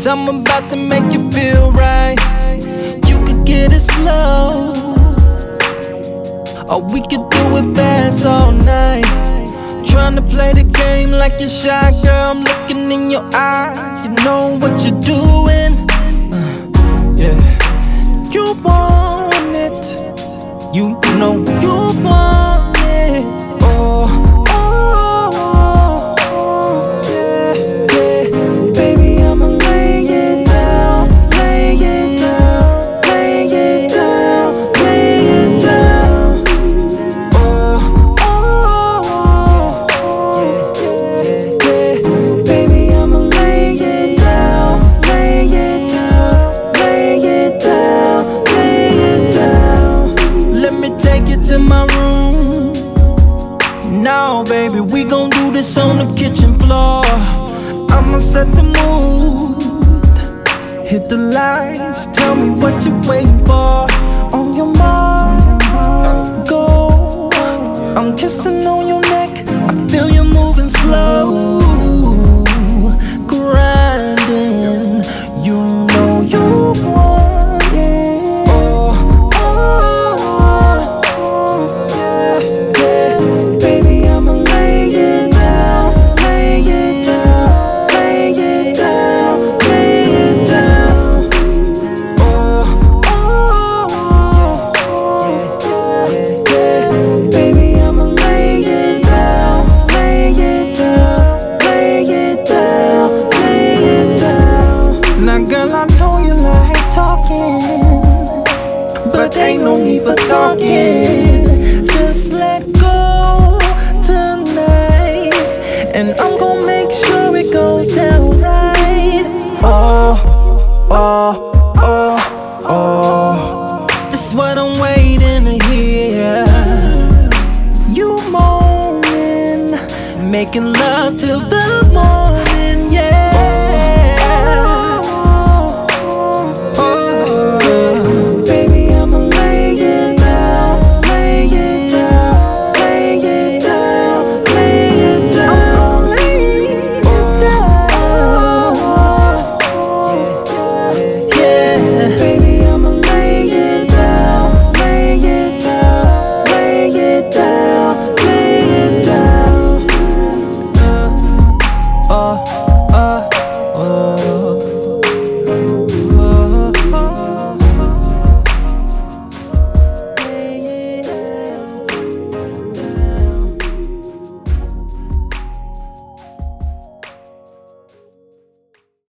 I'm about to make you feel right. You could get it slow, or we could do it fast all night. Tryna play the game like you're shy, girl. I'm looking in your eye. You know what you're doing. Yeah. You want it. You know you want it. Oh, oh, oh, yeah, yeah. Baby, I'ma lay it down, lay it down, lay it down, lay it down. Oh, oh, oh, yeah, yeah. Baby, I'ma lay it down, lay it down, lay it down, lay it down. Let me take you to my room. Now, baby, we gon' do this on the kitchen floor. I'ma set the mood, hit the lights, tell me what you're waiting for. On your mind, go. I'm kissing on your neck, I feel you moving slow, grinding. You know you want it. Oh, oh, oh, yeah, yeah. Baby, I'ma lay it down, lay it down, lay it down, lay it down. Oh, oh, oh, yeah, yeah. Baby, I'ma lay it down, lay it down, lay it down, lay it down. Now, girl, I know you like talking, but ain't no need for talking. Just let go tonight, and I'm gon' make sure it goes down right. Oh, oh, oh, oh. This is what I'm waiting to hear. You moaning, making love